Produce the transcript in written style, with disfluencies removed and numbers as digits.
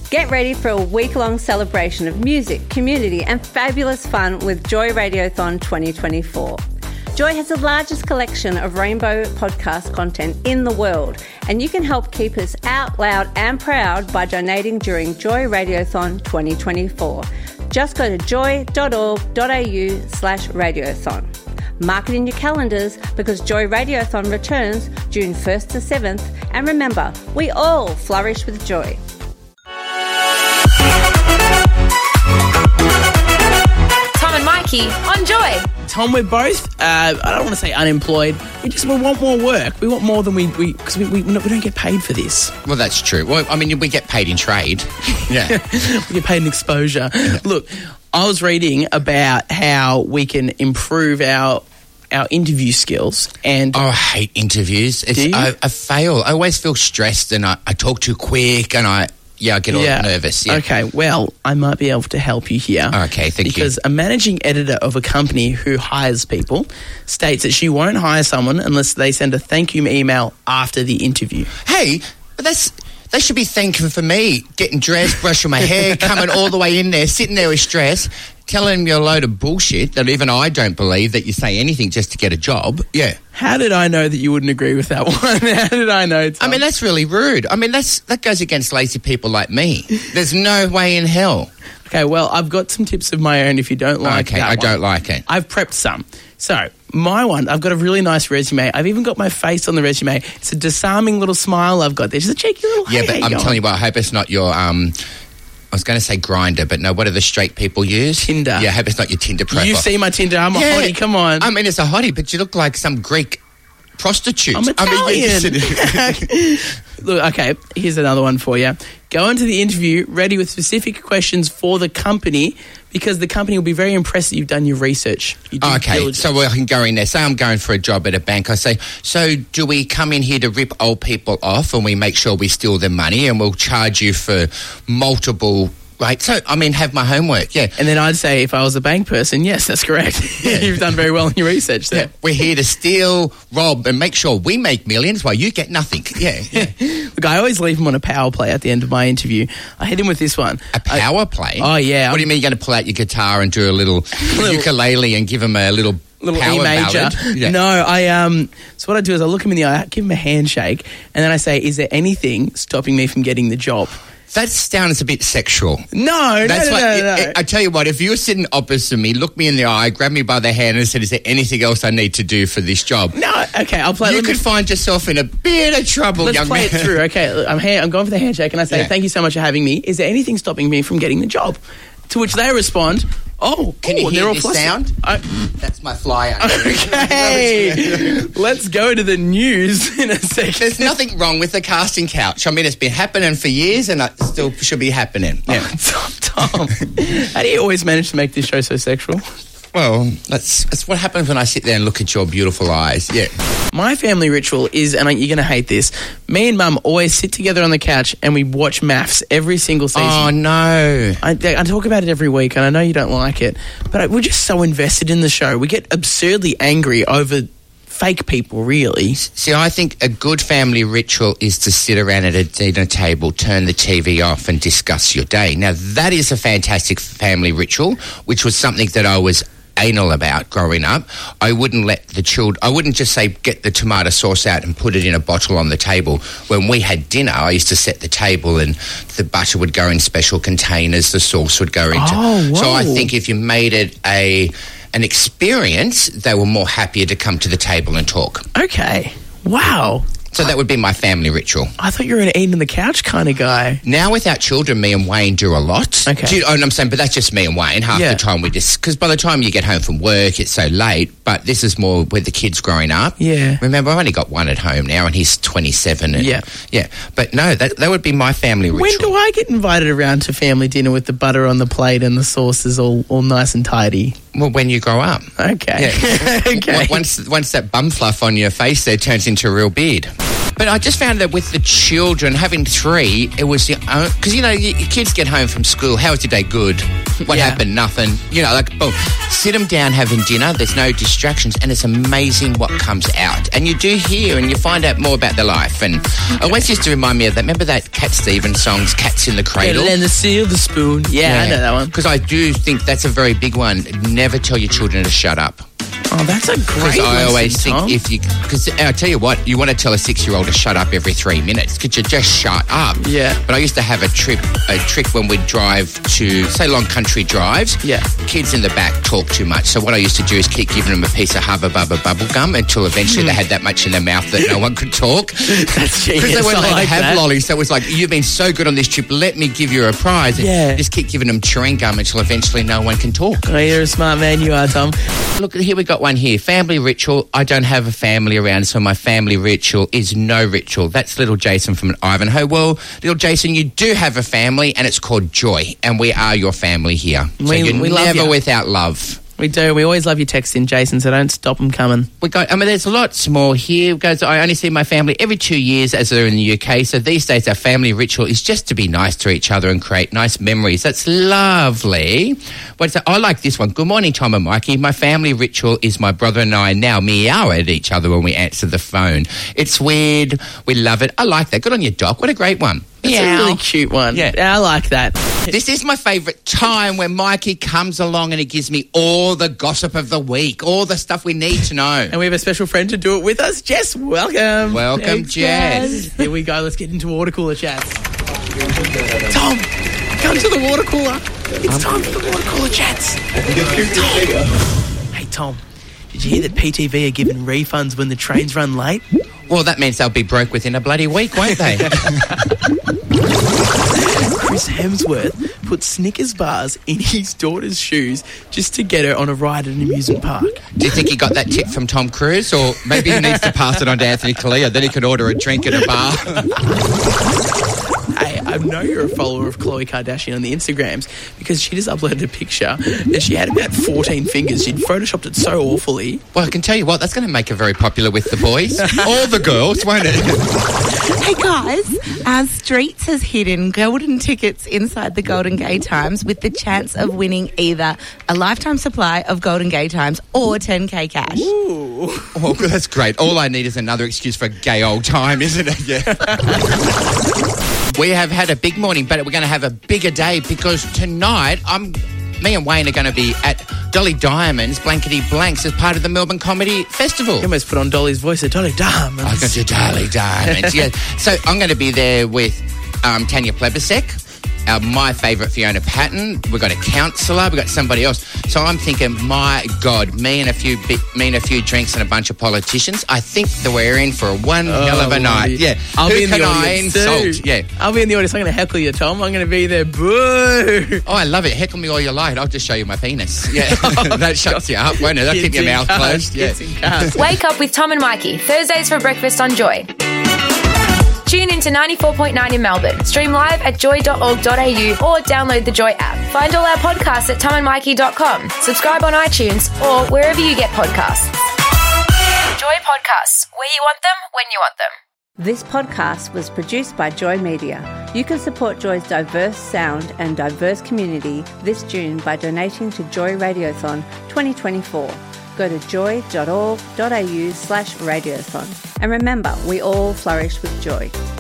Get ready for a week-long celebration of music, community and fabulous fun with Joy Radiothon 2024. Joy has the largest collection of rainbow podcast content in the world, and you can help keep us out loud and proud by donating during Joy Radiothon 2024. Just go to joy.org.au/radiothon. Mark it in your calendars because Joy Radiothon returns June 1st to 7th, and remember, we all flourish with joy. Tom and Mikey on Joy. Tom, we're both, I don't want to say unemployed. We want more work. We want more than because we don't get paid for this. Well, that's true. Well, I mean, we get paid in trade. Yeah. We get paid in exposure. Look, I was reading about how we can improve our interview skills. And I hate interviews. I fail. I always feel stressed and I talk too quick and I get all nervous. Yeah. Okay, well, I might be able to help you here. Okay, thank you. Because a managing editor of a company who hires people states that she won't hire someone unless they send a thank you email after the interview. Hey, they should be thanking for me, getting dressed, brushing my hair, coming all the way in there, sitting there with stress, telling me a load of bullshit that even I don't believe that you say anything just to get a job. Yeah. How did I know that you wouldn't agree with that one? How did I know, Tom? I mean, that's really rude. I mean, that goes against lazy people like me. There's no way in hell. Okay, well, I've got some tips of my own if you don't like that I don't like it. I've prepped some. So, my one, I've got a really nice resume. I've even got my face on the resume. It's a disarming little smile I've got there. Just a cheeky little but I'm telling you what, I hope it's not your... I was going to say Grindr, but no, what do the straight people use? Tinder. Yeah, I hope it's not your Tinder profile. You see my Tinder, I'm a hottie, come on. I mean, it's a hottie, but you look like some Greek prostitute. I'm Italian. Look, okay, here's another one for you. Go into the interview ready with specific questions for the company because the company will be very impressed that you've done your research. Okay, so I can go in there. Say I'm going for a job at a bank. I say, so do we come in here to rip old people off and we make sure we steal their money and we'll charge you for multiple... Right, so, I mean, have my homework, yeah. And then I'd say, if I was a bank person, yes, that's correct. Yeah. You've done very well in your research there. Yeah. We're here to steal, rob, and make sure we make millions while you get nothing. Yeah. Look, I always leave him on a power play at the end of my interview. I hit him with this one. A power play? Oh, yeah. What do you mean you're going to pull out your guitar and do a little ukulele and give him a little power E major? ballad? Yeah. No, so what I do is I look him in the eye, give him a handshake, and then I say, is there anything stopping me from getting the job? That sounds a bit sexual. No. I tell you what, if you were sitting opposite me, look me in the eye, grab me by the hand and said, is there anything else I need to do for this job? No, okay, I'll play. You could find yourself in a bit of trouble, young man. Let's play it through. Okay, look, I'm going for the handshake and I say, thank you so much for having me. Is there anything stopping me from getting the job? To which they respond, can you hear this sound? That's my fly. Okay, let's go to the news in a second. There's nothing wrong with the casting couch. I mean, it's been happening for years and it still should be happening. Yeah. Tom, how do you always manage to make this show so sexual? Well, that's what happens when I sit there and look at your beautiful eyes. Yeah. My family ritual is, and you're going to hate this, me and Mum always sit together on the couch and we watch MAFS every single season. Oh, no. I talk about it every week and I know you don't like it, but we're just so invested in the show. We get absurdly angry over fake people, really. See, I think a good family ritual is to sit around at a dinner table, turn the TV off and discuss your day. Now, that is a fantastic family ritual, which was something that I was anal about growing up. I wouldn't just say get the tomato sauce out and put it in a bottle on the table. When we had dinner, I used to set the table and the butter would go in special containers, the sauce would go into... So I think if you made it an experience, they were more happier to come to the table and talk. Okay. Wow. So that would be my family ritual. I thought you were an eating on the couch kind of guy. Now without children, me and Wayne do a lot. Okay. I'm saying, but that's just me and Wayne. Half the time because by the time you get home from work, it's so late. But this is more with the kids growing up. Yeah. Remember, I've only got one at home now and he's 27. And, yeah. But no, that would be my family ritual. When do I get invited around to family dinner with the butter on the plate and the sauces all nice and tidy? Well, when you grow up. Okay. Yeah. Okay. Once that bum fluff on your face there turns into a real beard. But I just found that with the children, having 3, it was because your kids get home from school. How was your day? Good. What happened? Nothing. Boom. Sit them down having dinner. There's no distractions, and it's amazing what comes out. And you do hear and you find out more about their life. And it always used to remind me of that. Remember that Cat Stevens song, "Cats in the Cradle"? And the seal, the spoon. Yeah, I know that one. Because I do think that's a very big one. Never tell your children to shut up. Oh, that's a great Because I always lesson, think Tom. because I'll tell you what, you want to tell a 6-year-old to shut up every 3 minutes. Could you just shut up? Yeah. But I used to have a trick when we'd drive to, say, long country drives. Yeah. Kids in the back talk too much. So what I used to do is keep giving them a piece of Hubba Bubba bubble gum until eventually they had that much in their mouth that no one could talk. That's genius. Because they weren't allowed to have that. lollies. So it was like, you've been so good on this trip, let me give you a prize. And Yeah. just keep giving them chewing gum until eventually no one can talk. Oh, you're a smart man, you are, Tom. Look, here we got one here. Family ritual. I don't have a family around, so my family ritual is no ritual. That's little Jason from Ivanhoe. Well, little Jason, you do have a family, and it's called Joy, and we are your family here. So you're we love never you. without love. We do. We always love your texting, Jason, so don't stop them coming. There's lots more here. Guys, I only see my family every 2 years as they're in the UK. So these days, our family ritual is just to be nice to each other and create nice memories. That's lovely. I like this one. Good morning, Tom and Mikey. My family ritual is my brother and I now meow at each other when we answer the phone. It's weird. We love it. I like that. Good on you, Doc. What a great one. It's a really cute one. Yeah. I like that. This is my favourite time when Mikey comes along and he gives me all the gossip of the week, all the stuff we need to know. And we have a special friend to do it with us. Jess, welcome. Welcome, Thanks, Jess. Here we go. Let's get into water cooler chats. Tom, come to the water cooler. It's time for the water cooler chats. Hey, Tom, did you hear that PTV are giving refunds when the trains run late? Well, that means they'll be broke within a bloody week, won't they? Chris Hemsworth put Snickers bars in his daughter's shoes just to get her on a ride at an amusement park. Do you think he got that tip from Tom Cruise? Or maybe he needs to pass it on to Anthony Kalia, then he could order a drink at a bar. Hey, I know you're a follower of Khloe Kardashian on the Instagrams because she just uploaded a picture that she had about 14 fingers. She'd photoshopped it so awfully. Well, I can tell you what, that's going to make her very popular with the boys. Or the girls, won't it? Hey guys, Streets has hidden golden tickets inside the Golden Gay Times with the chance of winning either a lifetime supply of Golden Gay Times or 10k cash. Ooh. Oh, that's great. All I need is another excuse for a gay old time, isn't it? Yeah. We have had a big morning, but we're going to have a bigger day because tonight me and Wayne are going to be at Dolly Diamond's Blankety Blanks as part of the Melbourne Comedy Festival. You almost put on Dolly's voice at Dolly Diamonds. I got your Dolly Diamonds, yeah. So I'm going to be there with Tanya Plebisek, my favourite Fiona Patton. We've got a counsellor. We've got somebody else. So I'm thinking, my God, me and a few drinks and a bunch of politicians. I think that we're in for one hell of a night. Yeah, I'll Who be in can the I audience insult? too. Yeah. I'll be in the audience. I'm going to heckle you, Tom. I'm going to be there. Boo! Oh, I love it. Heckle me all you like. I'll just show you my penis. Yeah, that shuts you up, won't it? That'll keep your mouth closed. Yeah. Wake up with Tom and Mikey, Thursdays for breakfast on Joy. Tune in to 94.9 in Melbourne. Stream live at joy.org.au or download the Joy app. Find all our podcasts at tomandmikey.com. Subscribe on iTunes or wherever you get podcasts. Joy Podcasts, where you want them, when you want them. This podcast was produced by Joy Media. You can support Joy's diverse sound and diverse community this June by donating to Joy Radiothon 2024. Go to joy.org.au/radiothon. And remember, we all flourish with joy.